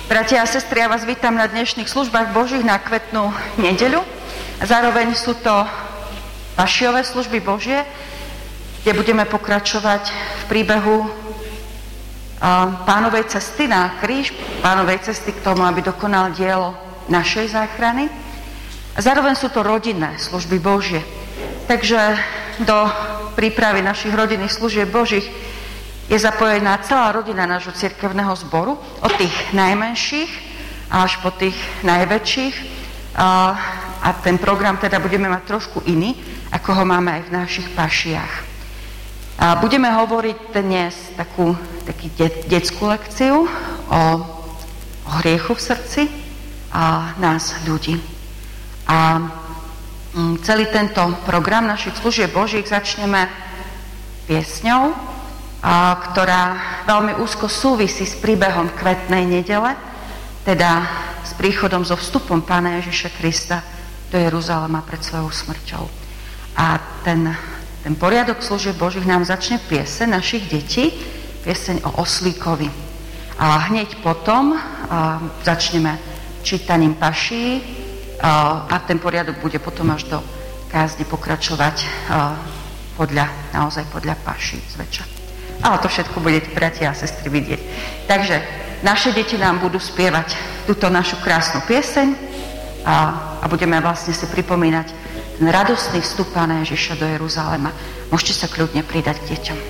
Bratia a sestry, ja vás vítam na dnešných službách Božích na Kvetnú nedeľu. Zároveň sú to pašiové služby Božie, kde budeme pokračovať v príbehu Pánovej cesty na kríž, Pánovej cesty k tomu, aby dokonal dielo našej záchrany. A zároveň sú to rodinné služby Božie. Takže do prípravy našich rodinných služieb Božích je zapojená celá rodina nášho cirkevného zboru, od tých najmenších až po tých najväčších. A ten program teda budeme mať trošku iný, ako ho máme aj v našich pašiach. Budeme hovoriť dnes takú detskú lekciu o hriechu v srdci a nás ľudí. A celý tento program našich služieb Božích začneme piesňou, ktorá veľmi úzko súvisí s príbehom Kvetnej nedele, teda s príchodom, so vstupom Pána Ježiša Krista do Jeruzalema pred svojou smrťou. A ten poriadok služieb Božích nám začne pieseň našich detí, pieseň o oslíkovi. A hneď potom začneme čítaním paší a ten poriadok bude potom až do kázne pokračovať naozaj podľa paší zväčša. Ale to všetko budete, bratia a sestry, vidieť. Takže naše deti nám budú spievať túto našu krásnu pieseň a budeme vlastne si pripomínať ten radostný vstup Pána Ježiša do Jeruzalema. Môžete sa kľudne pridať k deťom.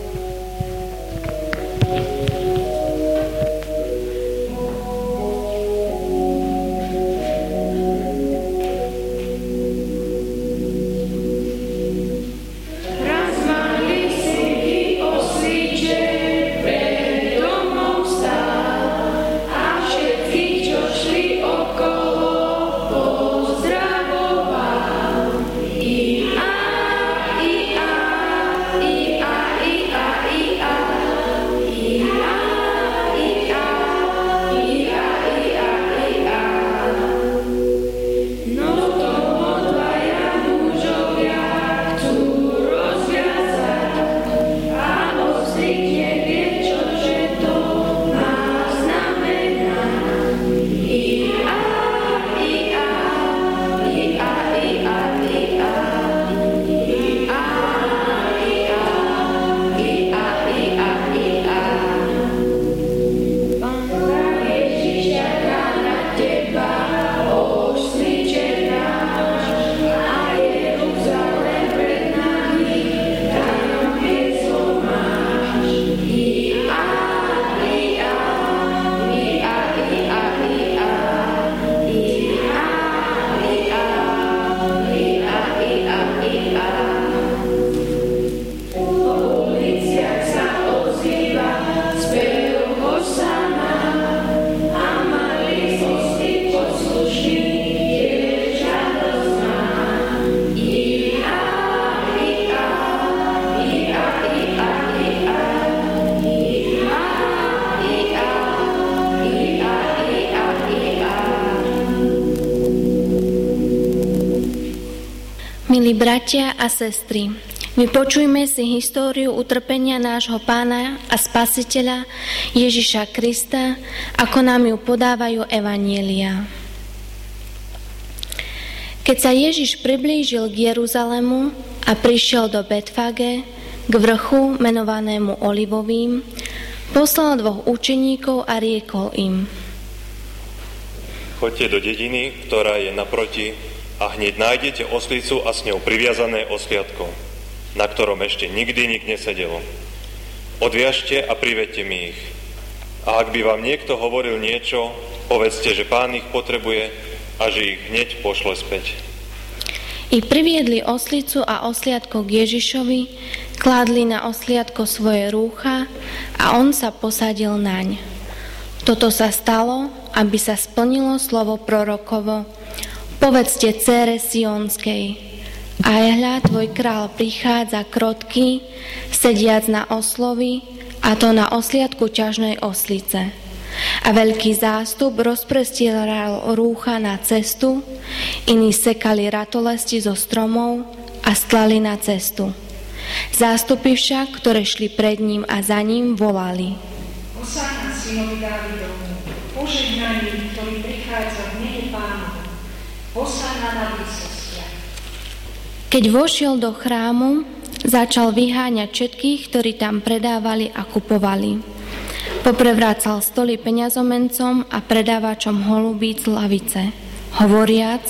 Milí bratia a sestry, vypočujme si históriu utrpenia nášho Pána a Spasiteľa Ježiša Krista, ako nám ju podávajú evanjelia. Keď sa Ježiš priblížil k Jeruzalemu a prišiel do Betfage, k vrchu menovanému Olivovým, poslal 2 učeníkov a riekol im: Choďte do dediny, ktorá je naproti, a hneď nájdete oslicu a s ňou priviazané osliadko, na ktorom ešte nikdy nik nesedel. Odviažte a privedte mi ich. A ak by vám niekto hovoril niečo, povedzte, že Pán ich potrebuje a že ich hneď pošle späť. I priviedli oslicu a osliadko k Ježišovi, kládli na osliadko svoje rúcha a on sa posadil naň. Toto sa stalo, aby sa splnilo slovo prorokovo: Povedzte dcére Sionskej, aj hľa, tvoj král prichádza krotký, sediac na oslovi, a to na osliadku ťažnej oslice. A veľký zástup rozprestieral rúcha na cestu, iní sekali ratolesti zo stromov a stlali na cestu. Zástupy však, ktoré šli pred ním a za ním, volali: Hosanna synovi Dávidovmu, Požehnaný, ktorý prichádza v mene Pánovom, posaná na výsostiach. Keď vošiel do chrámu, začal vyháňať všetkých, ktorí tam predávali a kupovali. Poprevracal stoly peňazomencom a predávačom holubíc lavice, hovoriac: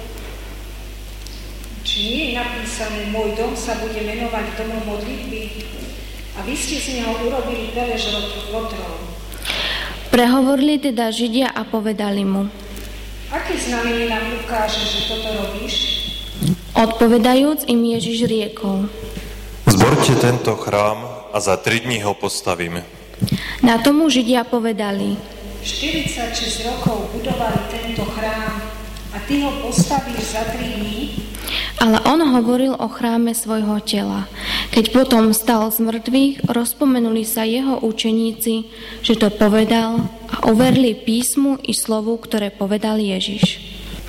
Či nie je napísané, môj dom sa bude menovať domom modlitby? A vy ste z neho urobili pelež lotrov. Prehovorili teda Židia a povedali mu: Aké znamenie nám ukáže, že toto robíš? Odpovedajúc im Ježiš riekol: Zborte tento chrám a za 3 dní ho postavíme. Na tomu Židia povedali: 46 rokov budovali tento chrám a ty ho postavíš za 3 dní? Ale on hovoril o chráme svojho tela. Keď potom stal z mŕtvych, rozpomenuli sa jeho učeníci, že to povedal, a uverili písmu i slovu, ktoré povedal Ježiš.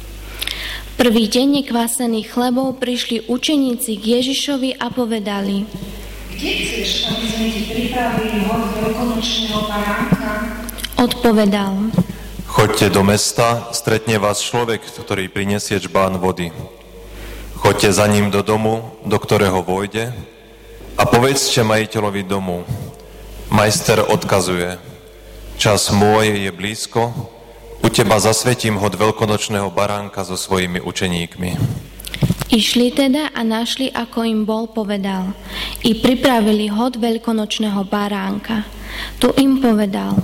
Prvý deň nekvasených chlebov prišli učeníci k Ježišovi a povedali: Kde chceš, aby sme ti pripravili hod veľkonočného baránka? Odpovedal: Choďte do mesta, stretne vás človek, ktorý prinesie džbán vody. Choďte za ním do domu, do ktorého vojde, a povedzte majiteľovi domu: Majster odkazuje, čas môj je blízko, u teba zasvetím hod veľkonočného baránka so svojimi učeníkmi. Išli teda a našli, ako im bol povedal, i pripravili hod veľkonočného baránka. Tu im povedal: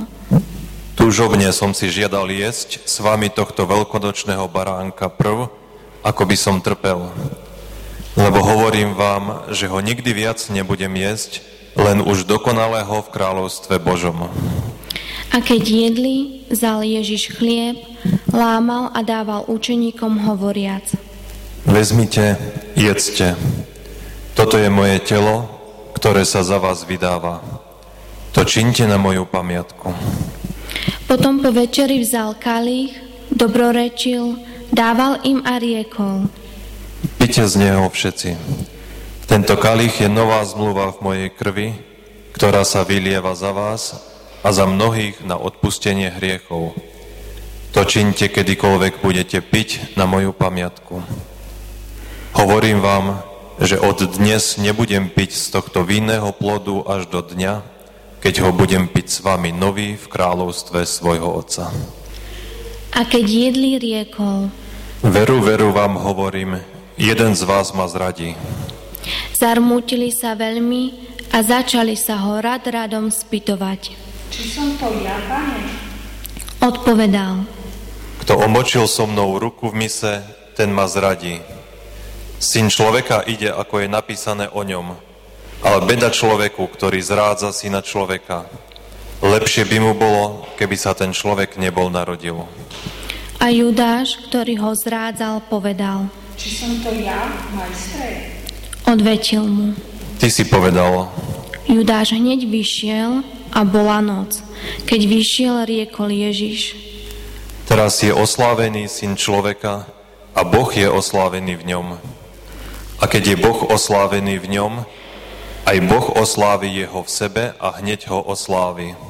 Túžobne som si žiadal jesť s vami tohto veľkonočného baránka prv, ako by som trpel. Lebo hovorím vám, že ho nikdy viac nebudem jesť, len už dokonalého v kráľovstve Božom. A keď jedli, vzal Ježiš chlieb, lámal a dával učeníkom hovoriac: Vezmite, jedzte. Toto je moje telo, ktoré sa za vás vydáva. To čiňte na moju pamiatku. Potom po večeri vzal kalich, dobrorečil, dával im a riekol: Pite z neho všetci. Tento kalich je nová zmluva v mojej krvi, ktorá sa vylieva za vás a za mnohých na odpustenie hriechov. To čiňte, kedykoľvek budete piť na moju pamiatku. Hovorím vám, že od dnes nebudem piť z tohto vinného plodu až do dňa, keď ho budem piť s vami nový v kráľovstve svojho Otca. A keď jedli, riekol: Veru, veru vám hovorím, jeden z vás ma zradí. Zarmútili sa veľmi a začali sa ho radom spytovať: Či som to ja, Pane? Odpovedal: Kto omočil so mnou ruku v mise, ten ma zradí. Syn človeka ide, ako je napísané o ňom, ale beda človeku, ktorý zrádza syna človeka. Lepšie by mu bolo, keby sa ten človek nebol narodil. A Judáš, ktorý ho zrádzal, povedal: Či som to ja, majstre? Odvetil mu. Ty si povedal. Judáš hneď vyšiel a bola noc. Keď vyšiel, riekol Ježiš: Teraz je oslávený syn človeka a Boh je oslávený v ňom. A keď je Boh oslávený v ňom, aj Boh oslávi jeho v sebe a hneď ho oslávi.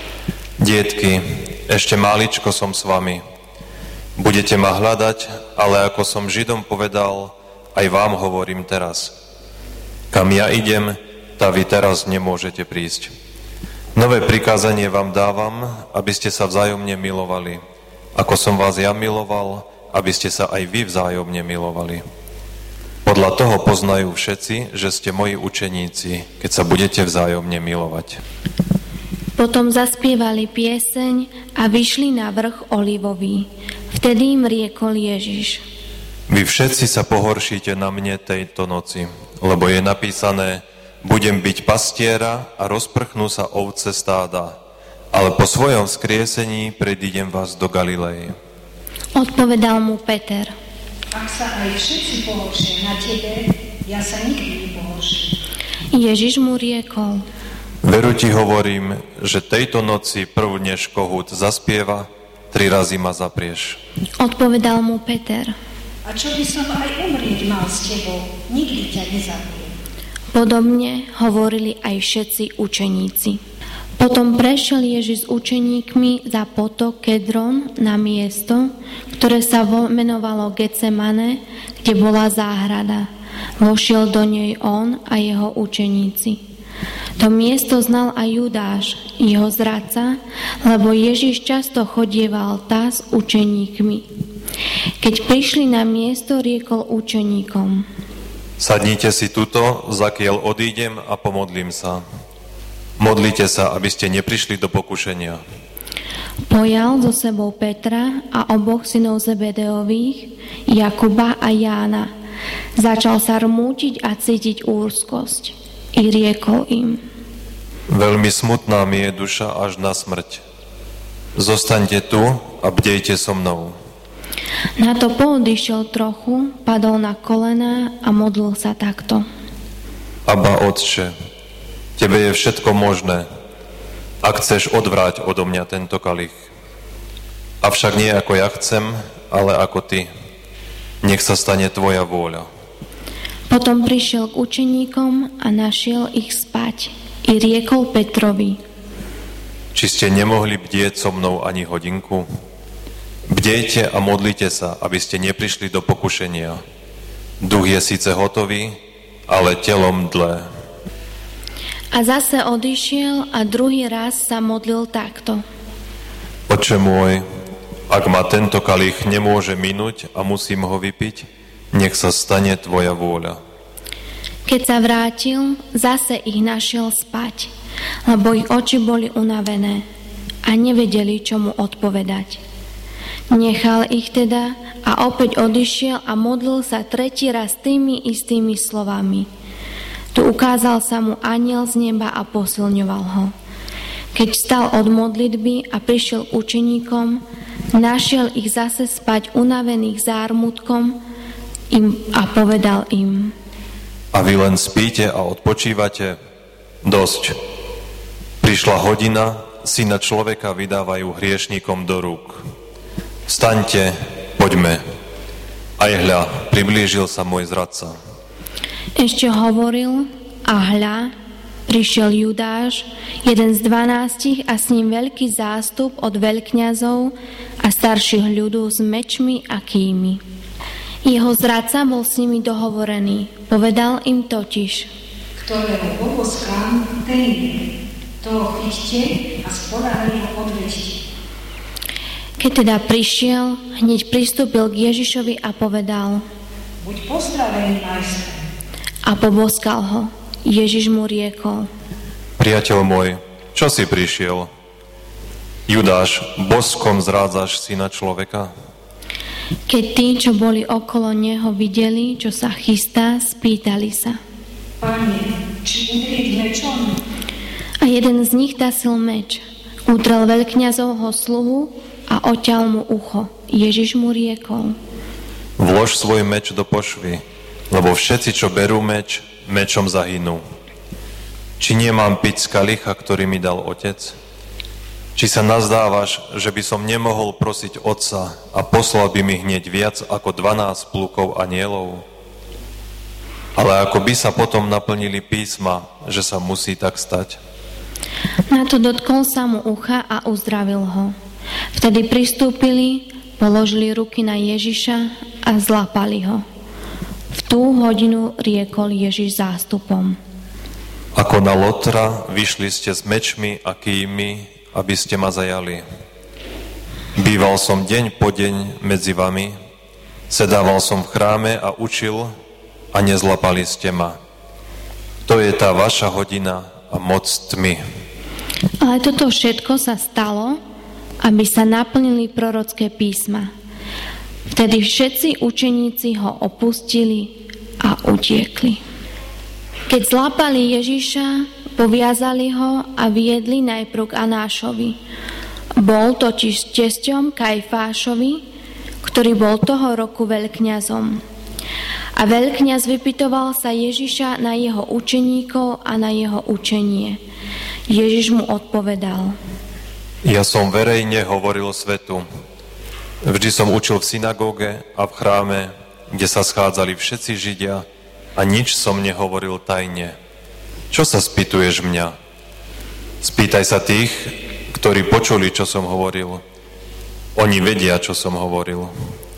Dietky, ešte máličko som s vami. Budete ma hľadať, ale ako som Židom povedal, aj vám hovorím teraz. Kam ja idem, tá vy teraz nemôžete prísť. Nové prikázanie vám dávam, aby ste sa vzájomne milovali. Ako som vás ja miloval, aby ste sa aj vy vzájomne milovali. Podľa toho poznajú všetci, že ste moji učeníci, keď sa budete vzájomne milovať. Potom zaspievali pieseň a vyšli na vrch Olivový. Vtedy im riekol Ježiš: Vy všetci sa pohoršíte na mne tejto noci, lebo je napísané: Budem byť pastiera a rozprchnú sa ovce stáda, ale po svojom vzkriesení predídem vás do Galilei. Odpovedal mu Peter: Ak sa aj všetci pohoršia na tebe, ja sa nikdy nepohorším. Ježiš mu riekol: Veru ti hovorím, že tejto noci prv než kohút zaspieva, 3 razy ma zaprieš. Odpovedal mu Peter: A čo by som aj umrieť mal s tebou, nikdy ťa nezabijem. Podobne hovorili aj všetci učeníci. Potom prešiel Ježiš s učeníkmi za potok Kedron na miesto, ktoré sa menovalo Getsemane, kde bola záhrada. Vošiel do nej on a jeho učeníci. To miesto znal aj Judáš, jeho zradca, lebo Ježiš často chodieval tá s učeníkmi. Keď prišli na miesto, riekol učeníkom: Sadnite si tuto, zakiaľ odídem a pomodlím sa. Modlite sa, aby ste neprišli do pokušenia. Pojal so sebou Petra a oboch synov Zebedeových, Jakuba a Jána. Začal sa rmútiť a cítiť úzkosť. I riekol im: Veľmi smutná mi je duša až na smrť. Zostaňte tu a bdejte so mnou. Na to poodišiel trochu, padol na kolená a modlil sa takto: Abba, Otče, Tebe je všetko možné, ak chceš odvráť odo mňa tento kalich. Avšak nie ako ja chcem, ale ako Ty. Nech sa stane Tvoja vôľa. Potom prišiel k učeníkom a našiel ich spať. I riekol Petrovi: Či ste nemohli bdieť so mnou ani hodinku? Bdejte a modlite sa, aby ste neprišli do pokušenia. Duch je síce hotový, ale telom dlé. A zase odišiel a druhý raz sa modlil takto: Oče môj, ak ma tento kalich nemôže minúť a musím ho vypiť, nech sa stane Tvoja vôľa. Keď sa vrátil, zase ich našiel spať, lebo ich oči boli unavené a nevedeli, čo mu odpovedať. Nechal ich teda a opäť odišiel a modlil sa tretí raz tými istými slovami. Tu ukázal sa mu anjel z neba a posilňoval ho. Keď vstal od modlitby a prišiel k učeníkom, našiel ich zase spať unavených zármutkom a povedal im: A vy len spíte a odpočívate? Dosť. Prišla hodina, Syna človeka vydávajú hriešnikom do rúk. Vstaňte, poďme. Aj hľa, priblížil sa môj zradca. Ešte hovoril a hľa, prišiel Judáš, jeden z 12 a s ním veľký zástup od veľkňazov a starších ľudov s mečmi a kými. Jeho zradca bol s nimi dohovorený. Povedal im totiž: Ktorého poboskám, ten toho chyťte a spodári ho odveďte. Keď teda prišiel, hneď pristúpil k Ježišovi a povedal: Buď pozdravený, majster. A poboskal ho. Ježiš mu riekol: Priateľ môj, čo si prišiel? Judáš, boskom zrádzaš Syna človeka? Keď tí, čo boli okolo neho, videli, čo sa chystá, spýtali sa: Pane, či udrieť mečom? A jeden z nich tasil meč, utrel veľkňazovho sluhu a oťal mu ucho. Ježiš mu riekol: Vlož svoj meč do pošvy, lebo všetci, čo berú meč, mečom zahynú. Či nemám piť z kalicha, ktorý mi dal Otec? Či sa nazdávaš, že by som nemohol prosiť Otca a poslal by mi hneď viac ako 12 plukov anielov? Ale ako by sa potom naplnili písma, že sa musí tak stať. Na to dotkol sa mu ucha a uzdravil ho. Vtedy pristúpili, položili ruky na Ježiša a zlapali ho. V tú hodinu riekol Ježiš zástupom: Ako na lotra vyšli ste s mečmi a kými, aby ste ma zajali. Býval som deň po deň medzi vami, sedával som v chráme a učil a nezlapali ste ma. To je tá vaša hodina a moc tmy. Ale toto všetko sa stalo, aby sa naplnili prorocké písma. Vtedy všetci učeníci ho opustili a utiekli. Keď zlápali Ježiša, poviazali ho a viedli najprv k Anášovi. Bol totiž tesťom Kajfášovi, ktorý bol toho roku veľkňazom. A veľkňaz vypytoval sa Ježiša na jeho učeníkov a na jeho učenie. Ježiš mu odpovedal: Ja som verejne hovoril svetu. Vždy som učil v synagóge a v chráme, kde sa schádzali všetci Židia, a nič som nehovoril tajne. Čo sa spýtuješ mňa? Spýtaj sa tých, ktorí počuli, čo som hovoril. Oni vedia, čo som hovoril.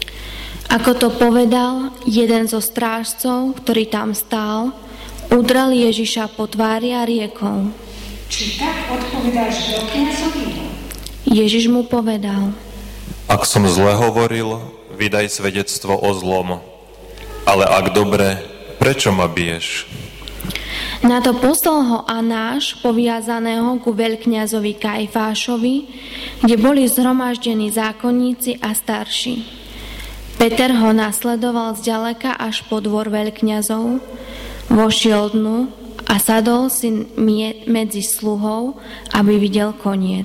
Ako to povedal, jeden zo strážcov, ktorý tam stál, udrel Ježiša po tvári a riekol: Či tak odpovedáš veľkňazovi? Ježiš mu povedal: Ak som zle hovoril, vydaj svedectvo o zlom. Ale ak dobre, prečo ma biješ? Na to poslal ho Anáš, poviazaného ku veľkňazovi Kajfášovi, kde boli zhromaždení zákonníci a starší. Peter ho nasledoval zďaleka až po dvor veľkňazov, vošiel dnu a sadol si medzi sluhov, aby videl koniec.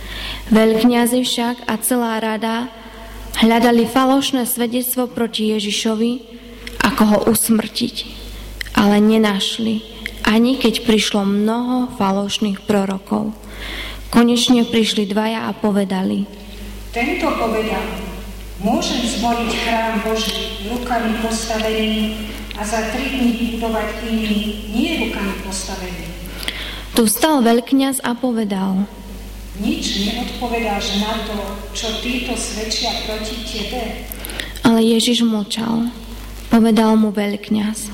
Veľkňazi však a celá rada hľadali falošné svedectvo proti Ježišovi, ako ho usmrtiť, ale nenašli, ani keď prišlo mnoho falošných prorokov. Konečne prišli dvaja a povedali: Tento povedal: Môžem zboriť chrám Boží rukami postavený a za 3 dní budovať iný, nie rukami postavený. Tu vstal veľkňaz a povedal: Nič neodpovedáš na to, čo títo svedčia proti tebe? Ale Ježiš mlčal. Povedal mu veľkňaz: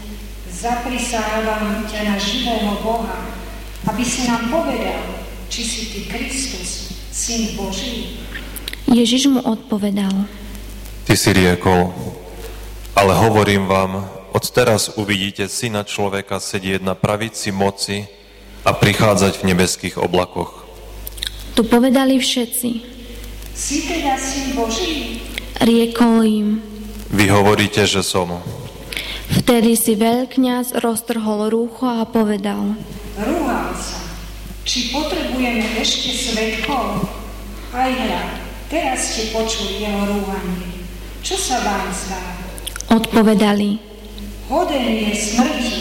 Zaprisávam ťa na živého Boha, aby si nám povedal, či si ty Kristus, Syn Boží. Ježiš mu odpovedal: Ty si riekol, ale hovorím vám, odteraz uvidíte Syna človeka sedieť na pravici moci a prichádzať v nebeských oblakoch. Tu povedali všetci: Si teda Syn Boží? Riekol im: Vy hovoríte, že som. Vtedy si veľkňaz roztrhol rúcho a povedal: Rúhal sa. Či potrebujeme ešte svedkov? Aj hľa, teraz ste počuli jeho rúhanie. Čo sa vám zdá? Odpovedali: Hoden je smrti.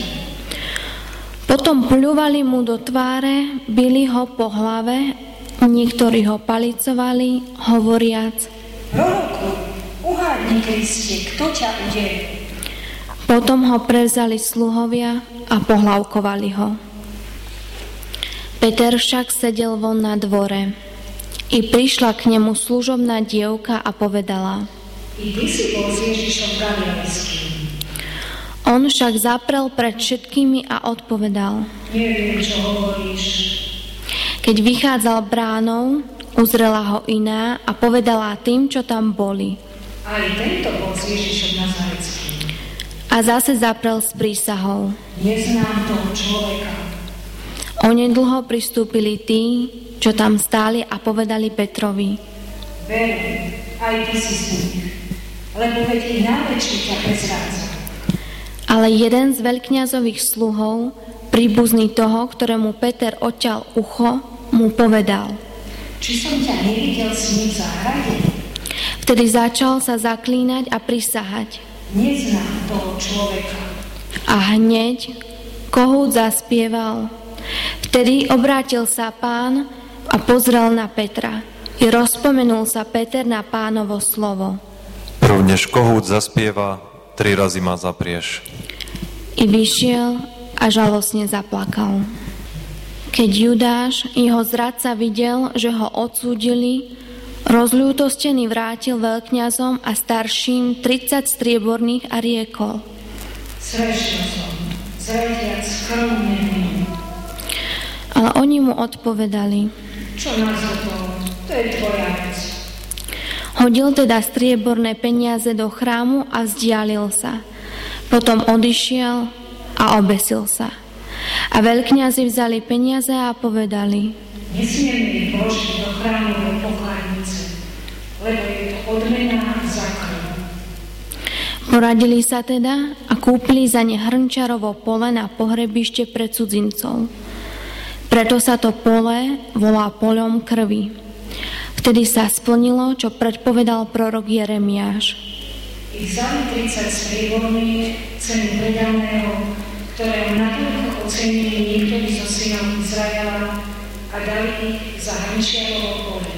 Potom pľuvali mu do tváre, bili ho po hlave, niektorí ho palicovali, hovoriac: Proroku, uhádni Kriste, kto ťa udelil? Potom ho prevzali sluhovia a pohlavkovali ho. Peter však sedel von na dvore. I prišla k nemu služobná dievka a povedala: I ty si bol s Ježišom Galilejským. On však zaprel pred všetkými a odpovedal: Neviem, čo hovoríš. Keď vychádzal bránou, uzrela ho iná a povedala tým, čo tam boli: Aj tento bol s Ježišom Nazareckým. A zase zaprel s prísahou: Neznám toho človeka. Onedlho pristúpili tí, čo tam stáli, a povedali Petrovi: Veru, aj ty si z nich, lebo veď i najväčší ťa prezrádza. Ale jeden z veľkňazových sluhov, príbuzný toho, ktorému Peter odťal ucho, mu povedal: Či som ťa nevidel s ním v záhrade? Vtedy začal sa zaklínať a prisahať. Neznám toho človeka. A hneď kohút zaspieval. Vtedy obrátil sa Pán a pozrel na Petra. I rozpomenul sa Peter na Pánovo slovo: Prvnež kohút zaspieva, 3 razy ma zaprieš. I vyšiel a žalostne zaplakal. Keď Judáš, jeho zradca, videl, že ho odsúdili, rozľútostený vrátil veľkňazom a starším 30 strieborných a riekol: Srešil som, zradiac krv nevinu. Ale oni mu odpovedali: Čo nás o to? To je tvoja vec. Hodil teda strieborné peniaze do chrámu a vzdialil sa. Potom odišiel a obesil sa. A veľkňazi vzali peniaze a povedali: Nesmieme ich vložiť do chrámu do pokladnice, lebo je to odmena za krv. Poradili sa teda a kúpili za ne hrnčarovo pole na pohrebište pre cudzincov. Preto sa to pole volá poľom krvi. Vtedy sa splnilo, čo predpovedal prorok Jeremiáš. Ich vzali 30 strieborných, cenu predaného, ktorého natoľko ocenili niektorí zo synov Izraela, a dali ich za hrnčiarovo pole.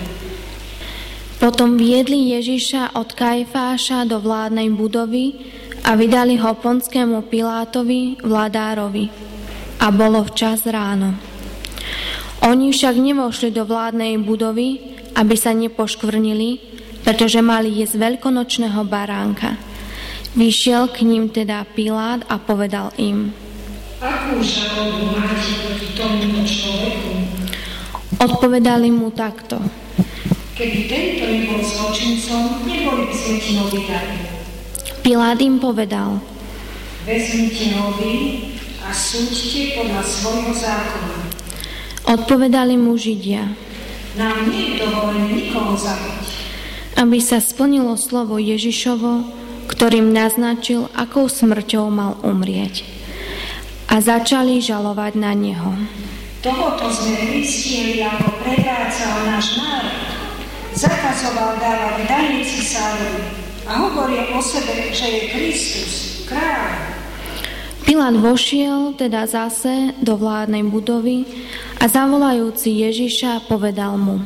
Potom viedli Ježiša od Kajfáša do vládnej budovy a vydali ho Ponskému Pilátovi, vladárovi. A bolo včas ráno. Oni však nevošli do vládnej budovy, aby sa nepoškvrnili, pretože mali jesť veľkonočného baránka. Vyšiel k ním teda Pilát a povedal im: Akú žalobu máte proti tomuto človeku? Odpovedali mu takto: Keby tento nebol zločincom, neboli by sme ti ho vydali. Pilát im povedal: Vezmite ho vy a súďte podľa svojho zákona. Odpovedali mu Židia: Nám nie je dovolené nikoho zabiť. Aby sa splnilo slovo Ježišovo, ktorým naznačil, akou smrťou mal umrieť. A začali žalovať na neho. Tohoto sme pristihli, ako prevrácal náš národ. Zakazoval dávať dane cisárovi a hovorí o sebe, že je Kristus, kráľ. Pilát vošiel teda zase do vládnej budovy a zavolajúci Ježiša povedal mu: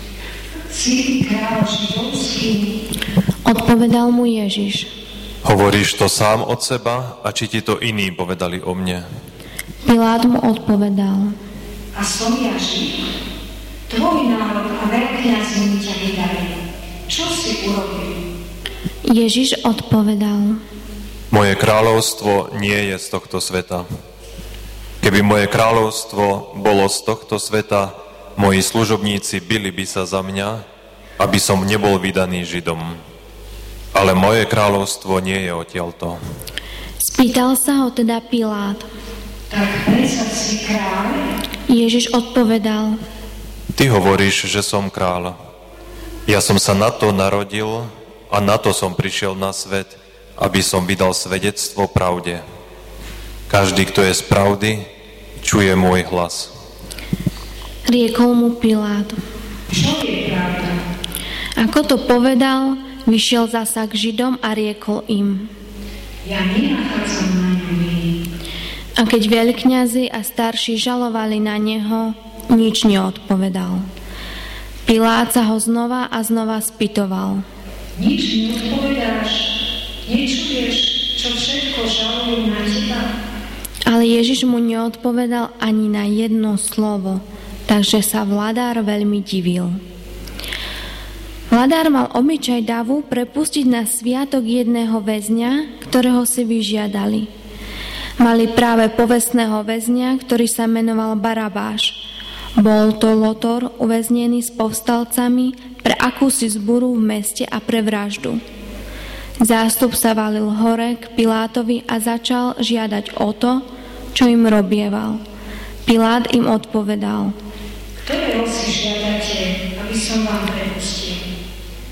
Si kráľ židovský? Odpovedal mu Ježiš: Hovoríš to sám od seba, a či ti to iní povedali o mne? Pilát mu odpovedal: A som ja Žid? Tvoj národ a veľkňazi mi ťa vydali. Čo si urobil? Ježiš odpovedal: Moje kráľovstvo nie je z tohto sveta. Keby moje kráľovstvo bolo z tohto sveta, moji služobníci bili by sa za mňa, aby som nebol vydaný Židom. Ale moje kráľovstvo nie je odtiaľto. Spýtal sa ho teda Pilát: Tak predsa si kráľ? Ježiš odpovedal: Ty hovoríš, že som kráľ. Ja som sa na to narodil a na to som prišiel na svet, aby som vydal svedectvo pravde. Každý, kto je z pravdy, čuje môj hlas. Riekol mu Pilát: Čo je pravda? Ako to povedal, vyšiel zasa k Židom a riekol im: Ja nenachádzam na ňom viny. A keď veľkňazi a starší žalovali na neho, nič neodpovedal. Pilát sa ho znova a znova spytoval: Nič neodpovedáš? Nečuješ, čo všetko žalujú na teba? Ale Ježiš mu neodpovedal ani na jedno slovo, takže sa vladár veľmi divil. Vladár mal obyčaj davu prepustiť na sviatok jedného väzňa, ktorého si vyžiadali. Mali práve povestného väzňa, ktorý sa menoval Barabáš. Bol to lotor uväznený s povstalcami pre akúsi zburu v meste a pre vraždu. Zástup sa valil hore k Pilátovi a začal žiadať o to, čo im robieval. Pilát im odpovedal: Ktorého si žiadate, aby som vám prepustil?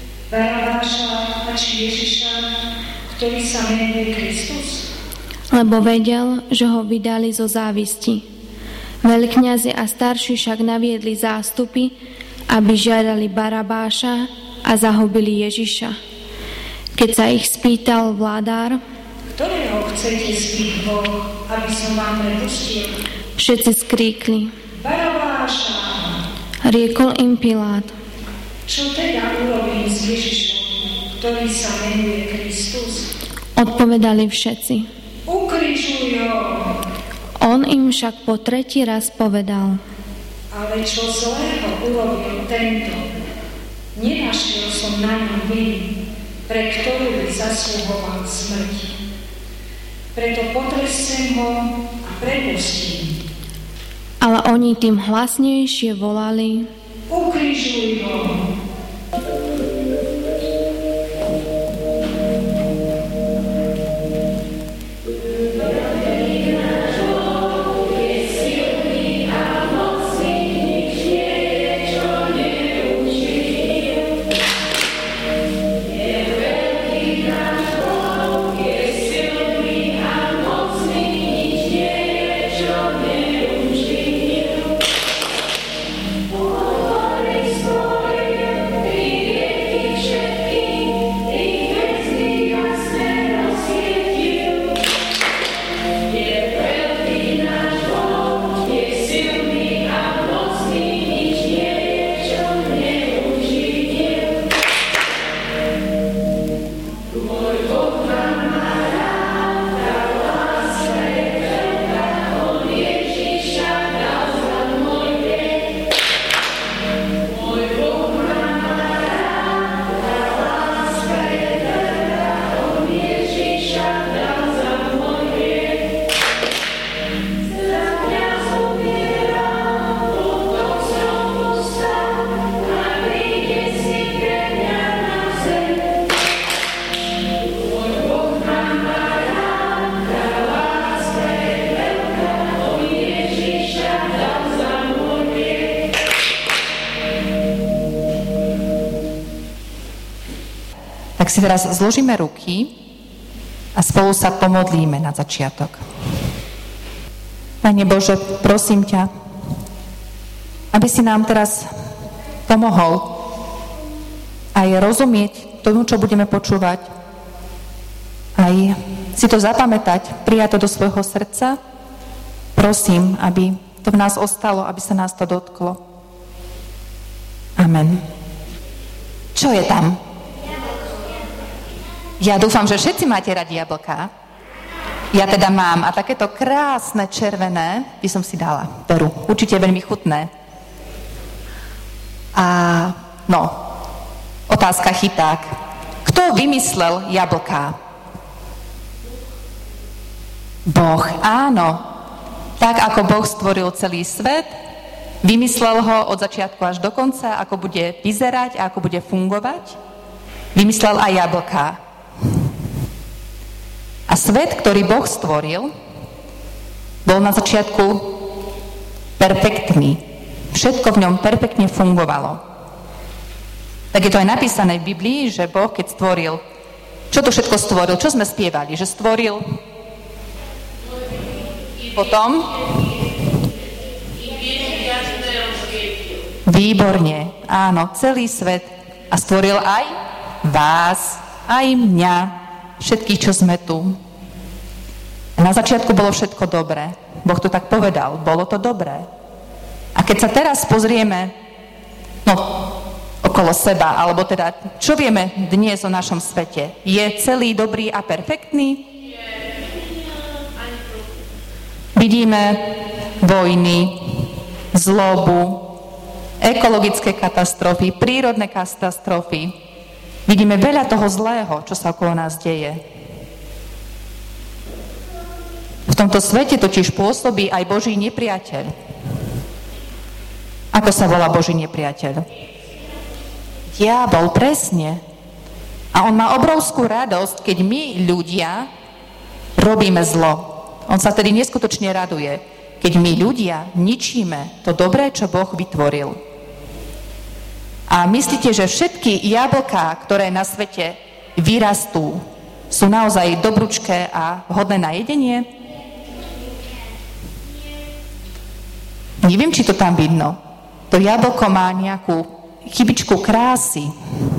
Barabáša či Ježiša, ktorý sa menuje Kristus? Lebo vedel, že ho vydali zo závisti. Veľkňazi a starší však naviedli zástupy, aby žiadali Barabáša a zahubili Ježiša. Keď sa ich spýtal vládár: Ktorého chcete z tých dvoch, aby som vám prepustil? Všetci skríkli: Barabáša! Riekol im Pilát: Čo teda urobím s Ježišom, ktorý sa menuje Kristus? Odpovedali všetci: Ukrižuj ho! On im však po tretí raz povedal: Ale čo zlého urobil tento? Nenašiel som na ňom viny, pre ktorú by zasluhoval smrť. Preto potresem ho a prepustím. Ale oni tým hlasnejšie volali: Ukrižuj ho! Tak si teraz zložíme ruky a spolu sa pomodlíme na začiatok. Pane Bože, prosím ťa, aby si nám teraz pomohol aj rozumieť tomu, čo budeme počúvať, aj si to zapamätať, prijať to do svojho srdca. Prosím, aby to v nás ostalo, aby sa nás to dotklo. Amen. Čo je tam? Ja dúfam, že všetci máte radi jablká. Ja teda mám. A takéto krásne červené by som si dala. Peru. Určite veľmi chutné. A no, otázka chyták. Kto vymyslel jablká? Boh. Áno. Tak ako Boh stvoril celý svet, vymyslel ho od začiatku až do konca, ako bude vyzerať a ako bude fungovať, vymyslel aj jablká. A svet, ktorý Boh stvoril, bol na začiatku perfektný. Všetko v ňom perfektne fungovalo. Tak je to aj napísané v Biblii, že Boh, keď stvoril, čo to všetko stvoril? Čo sme spievali? Že stvoril potom? Výborne, áno, celý svet. A stvoril aj vás, aj mňa, všetkých, čo sme tu. A na začiatku bolo všetko dobré. Boh to tak povedal, bolo to dobré. A keď sa teraz pozrieme, okolo seba, alebo teda, čo vieme dnes o našom svete? Je celý dobrý a perfektný? Vidíme vojny, zlobu, ekologické katastrofy, prírodné katastrofy. Vidíme veľa toho zlého, čo sa okolo nás deje. V tomto svete totiž pôsobí aj Boží nepriateľ. Ako sa volá Boží nepriateľ? Diabol, presne. A on má obrovskú radosť, keď my, ľudia, robíme zlo. On sa tedy neskutočne raduje, keď my, ľudia, ničíme to dobré, čo Boh vytvoril. A myslíte, že všetky jablká, ktoré na svete vyrastú, sú naozaj dobrúčké a vhodné na jedenie? Neviem, či to tam vidno. To jablko má nejakú chybičku krásy.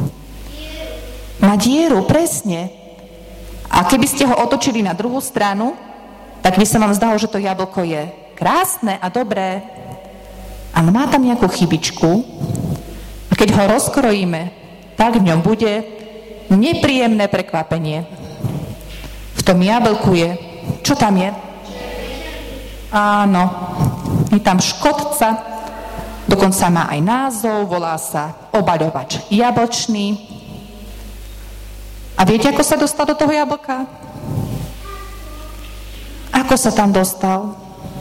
Má dieru, presne. A keby ste ho otočili na druhú stranu, tak by sa vám zdalo, že to jablko je krásne a dobré, ale má tam nejakú chybičku. A keď ho rozkrojíme, tak v ňom bude nepríjemné prekvapenie. V tom jablku je, čo tam je? Áno, je tam škodca, dokonca má aj názov, volá sa obaľovač jablčný. A viete, ako sa dostal do toho jablka? Ako sa tam dostal?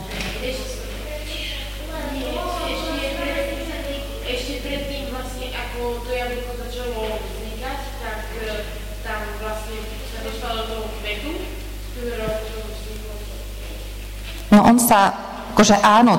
Ešte predtým vlastne, ako to jablko začalo vznikať, tak tam vlastne sa dostalo do toho kvetu, z ktorého vzniklo. No on sa, akože áno,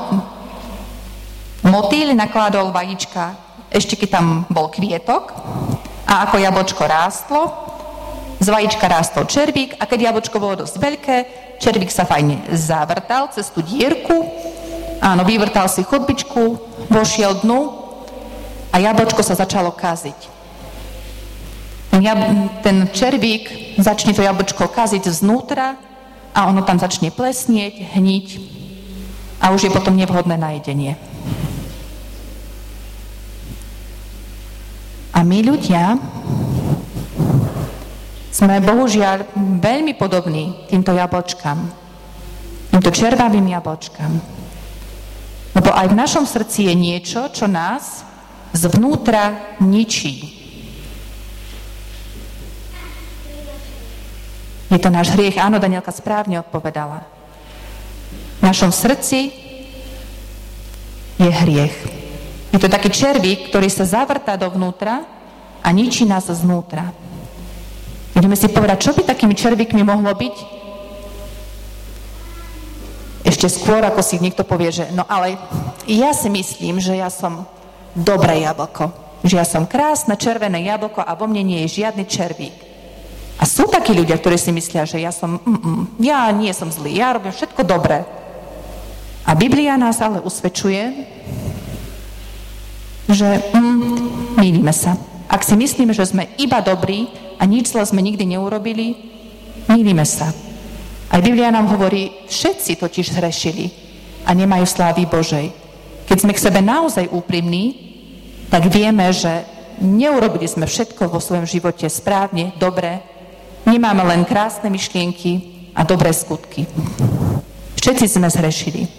motýl nakladol vajíčka, ešte keď tam bol kvietok, a ako jablčko rástlo, z vajíčka rástol červík, a keď jablčko bolo dosť veľké, červík sa fajne zavrtal cez tú dierku, áno, vyvrtal si chodbičku, vošiel dnu a jablčko sa začalo kaziť. Ten červík začne to jablčko kaziť znútra a ono tam začne plesnieť, hniť a už je potom nevhodné na jedenie. A my ľudia sme bohužiaľ veľmi podobní týmto jablčkám, týmto červavým jablčkám. Lebo aj v našom srdci je niečo, čo nás zvnútra ničí. Je to náš hriech. Áno, Danielka správne odpovedala. V našom srdci je hriech. Je to taký červík, ktorý sa zavrtá dovnútra a ničí nás znútra. Ideme si povedať, čo by takými červíkmi mohlo byť? Ešte skôr, ako si niekto povie, že no ale ja si myslím, že ja som dobré jablko. že ja som krásne červené jablko a vo mne nie je žiadny červík. A sú takí ľudia, ktorí si myslia, že ja nie som zlý, ja robím všetko dobré. A Biblia nás ale usvedčuje, že mýlime sa. Ak si myslíme, že sme iba dobrí a nič zle sme nikdy neurobili, mýlime sa. Aj Biblia nám hovorí, všetci totiž zhrešili a nemajú slávy Božej. Keď sme k sebe naozaj úprimní, tak vieme, že neurobili sme všetko vo svojom živote správne, dobre. Nemáme len krásne myšlienky a dobré skutky. Všetci sme zhrešili.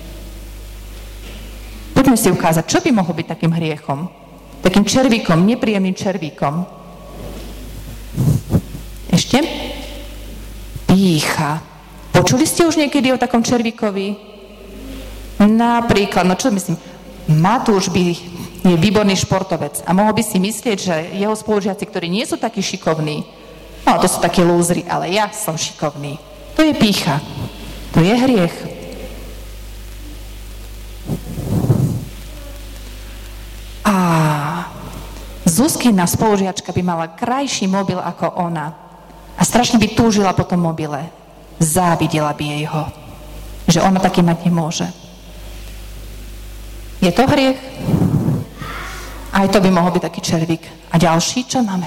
Poďme si ukázať, čo by mohlo byť takým hriechom. Takým červíkom, nepríjemným červíkom. Ešte? Pýcha. Počuli ste už niekedy o takom červíkovi? Napríklad, čo myslím? Matúš je výborný športovec a mohol by si myslieť, že jeho spolužiaci, ktorí nie sú takí šikovní, to sú takí lúzri, ale ja som šikovný. To je pýcha. To je hriech. A Zuzkina spolužiačka by mala krajší mobil ako ona a strašne by túžila po tom mobile. Závidela by jej ho, že ona taký mať nemôže. Je to hriech? Aj to by mohol byť taký červík. A ďalší, čo máme?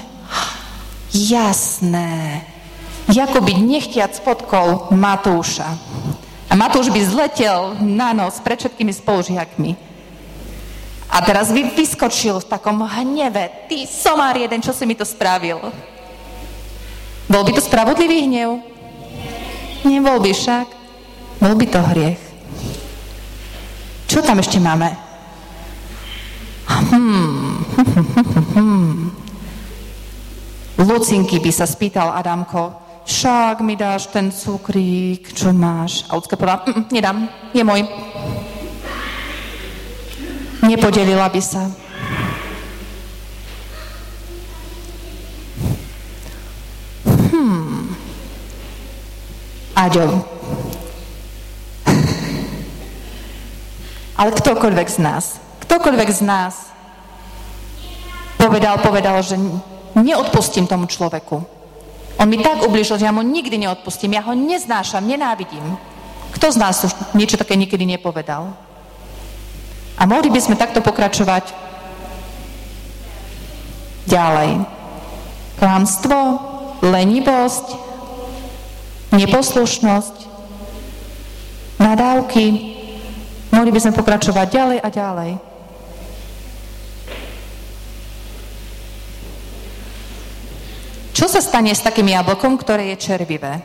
Jasné. Jakub by nechtiac potkol Matúša. A Matúš by zletel na nos pred všetkými spolužiakmi. A teraz by vyskočil v takom hneve. Ty somár jeden, čo si mi to spravil? Bol by to spravodlivý hnev? Nebol by však. Bol by to hriech. Čo tam ešte máme? Lucinky by sa spýtal Adamko, však mi dáš ten cukrík, čo máš? A Lucka povedala, nedám, je môj. Nepodelila by sa. Aďo. Ale ktokoľvek z nás povedal, že neodpustím tomu človeku. On mi tak ublížil, že ja mu nikdy neodpustím. Ja ho neznášam, nenávidím. Kto z nás už niečo také nikdy nepovedal? A mohli by sme takto pokračovať ďalej. Klamstvo, lenivosť, neposlušnosť, nadávky. Mohli by sme pokračovať ďalej a ďalej. Čo sa stane s takým jablkom, ktoré je červivé?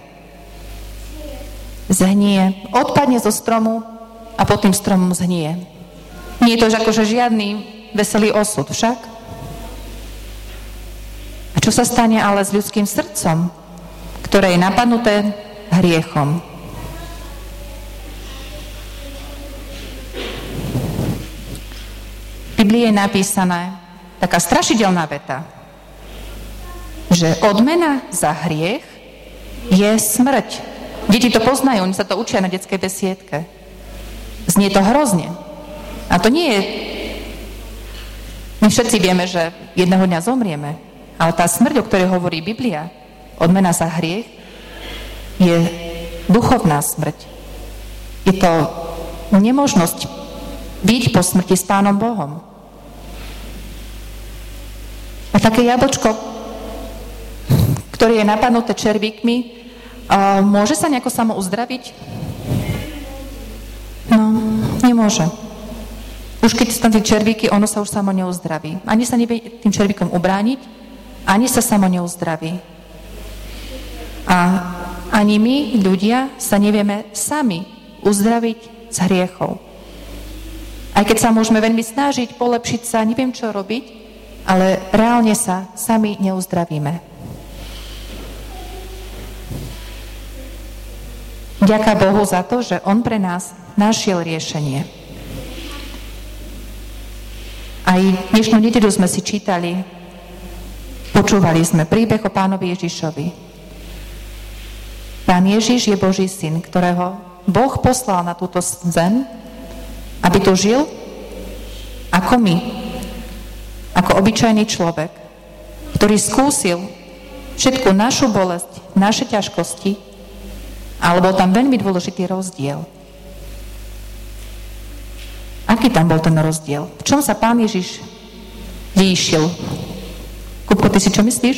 Zhnie. Odpadne zo stromu a pod tým stromom zhnie. Nie je to akože žiadny veselý osud však. A čo sa stane ale s ľudským srdcom, ktoré je napadnuté hriechom? V Biblii je napísané taká strašidelná veta, že odmena za hriech je smrť. Deti to poznajú, oni sa to učia na detskej besiedke. Znie to hrozne. A to nie je... My všetci vieme, že jedného dňa zomrieme, ale tá smrť, o ktorej hovorí Biblia, odmena za hriech, je duchovná smrť. Je to nemožnosť byť po smrti s Pánom Bohom. A také jablčko, ktoré je napadnuté červíkmi, môže sa nejako samo uzdraviť? No, nemôže. Už keď sú tam tie červíky, ono sa už samo neuzdraví. Ani sa nevie tým červíkom ubrániť, ani sa samo neuzdraví. A ani my, ľudia, sa nevieme sami uzdraviť z hriechov. Aj keď sa môžeme veľmi snažiť, polepšiť sa, neviem čo robiť, ale reálne sa sami neuzdravíme. Ďaká Bohu za to, že On pre nás našiel riešenie. Aj dnešnú nedeľu sme si čítali, počúvali sme príbeh o Pánovi Ježišovi. Pán Ježiš je Boží syn, ktorého Boh poslal na túto zem, aby tu žil ako my. A ako obyčajný človek, ktorý skúsil všetku našu bolesť, naše ťažkosti, ale bol tam veľmi dôležitý rozdiel. Aký tam bol ten rozdiel? V čom sa Pán Ježiš líšil? Kupko, ty si čo myslíš?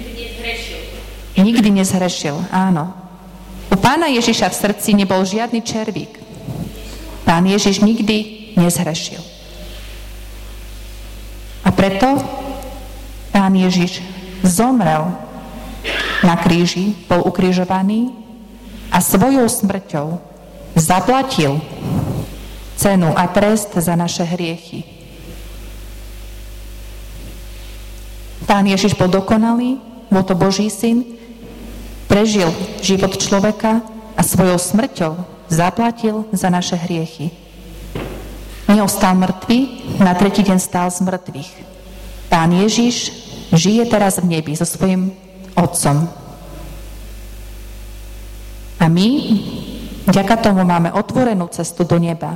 Nikdy nezhrešil, áno. U Pána Ježiša v srdci nebol žiadny červík. Pán Ježiš nikdy nezhrešil. A preto Pán Ježiš zomrel na kríži, bol ukrižovaný a svojou smrťou zaplatil cenu a trest za naše hriechy. Pán Ježiš bol dokonalý, bol to Boží syn, prežil život človeka a svojou smrťou zaplatil za naše hriechy. Neostal mŕtvy, na tretí deň stál z mŕtvych. Pán Ježiš žije teraz v nebi so svojím Otcom. A my, vďaka tomu, máme otvorenú cestu do neba.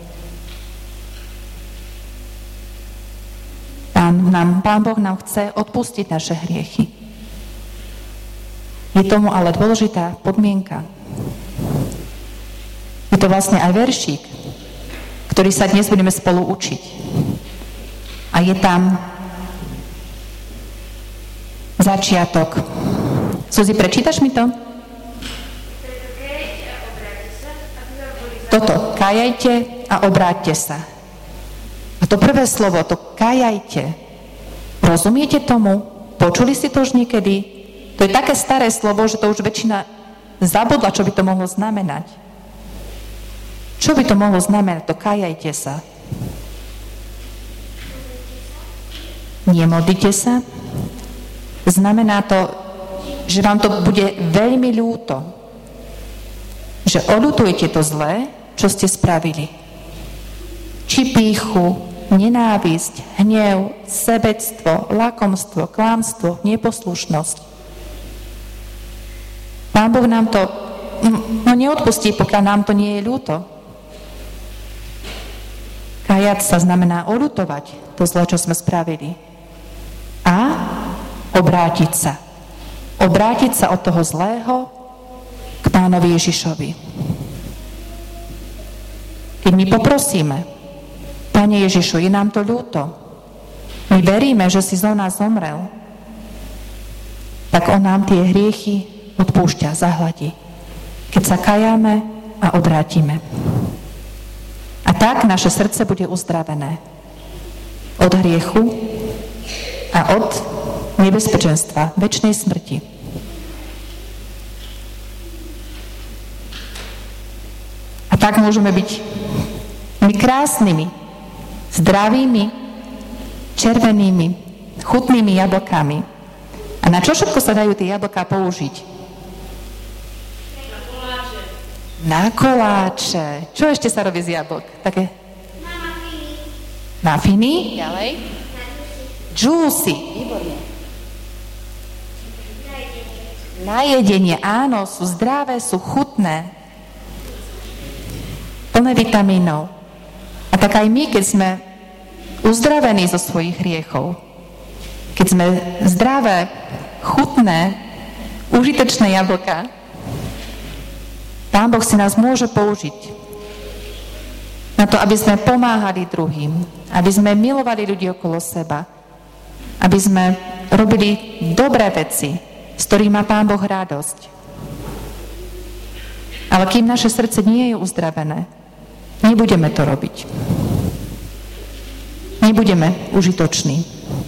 Pán Boh nám chce odpustiť naše hriechy. Je tomu ale dôležitá podmienka. Je to vlastne aj veršík, ktorý sa dnes budeme spolu učiť. A je tam začiatok. Suzi, prečítaš mi to? Toto, kajajte a obráťte sa. A to prvé slovo, to kajajte. Rozumiete tomu? Počuli si to už niekedy? To je také staré slovo, že to už väčšina zabudla, čo by to mohlo znamenať. Čo by to mohlo znamenať? To kajajte sa. Nemodlite sa. Znamená to, že vám to bude veľmi ľúto. Že oľutujete to zlé, čo ste spravili. Či pýchu, nenávisť, hnev, sebectvo, lakomstvo, klamstvo, neposlušnosť. Pán Boh nám to neodpustí, pokiaľ nám to nie je ľúto. Kajať sa znamená oľutovať to zlé, čo sme spravili. A obrátiť sa. Obrátiť sa od toho zlého k Pánovi Ježišovi. Keď my poprosíme, Pane Ježišu, je nám to ľúto, my veríme, že si za nás zomrel, tak on nám tie hriechy odpúšťa, zahladí. Keď sa kajáme a obrátime. A tak naše srdce bude uzdravené od hriechu a od nebezpečenstva večnej smrti. A tak môžeme byť my krásnymi, zdravými, červenými, chutnými jablkami. A na čo všetko sa dajú tie jablká použiť? Na koláče. Čo ešte sa robí z jablk? Také? Mafiny. Ďalej? Džúsy. Výborne. Na jedenie, áno, sú zdravé, sú chutné. Plné vitamínov. A tak aj my, keď sme uzdravení zo svojich hriechov, keď sme zdravé, chutné, užitočné jablká, Pán Boh si nás môže použiť na to, aby sme pomáhali druhým, aby sme milovali ľudí okolo seba, aby sme robili dobré veci, z ktorých má Pán Boh radosť. Ale kým naše srdce nie je uzdravené, nebudeme to robiť. Nebudeme užitoční.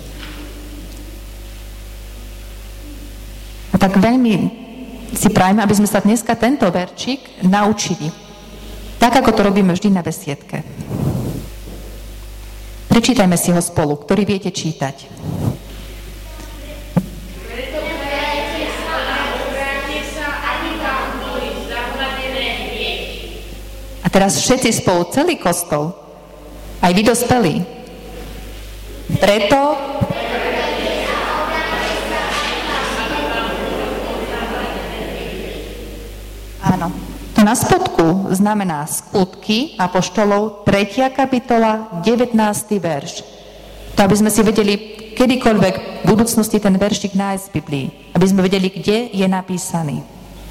A tak veľmi si prajme, aby sme sa dneska tento verčík naučili. Tak, ako to robíme vždy na besiedke. Prečítajme si ho spolu, ktorý viete čítať. A teraz všetci spolu, celý kostol, aj vy dospelí. Preto áno. To na spodku znamená Skutky apoštolov, 3. kapitola, 19. verš. To, aby sme si vedeli kedykoľvek v budúcnosti ten veršik nájsť v Biblii. Aby sme vedeli, kde je napísaný.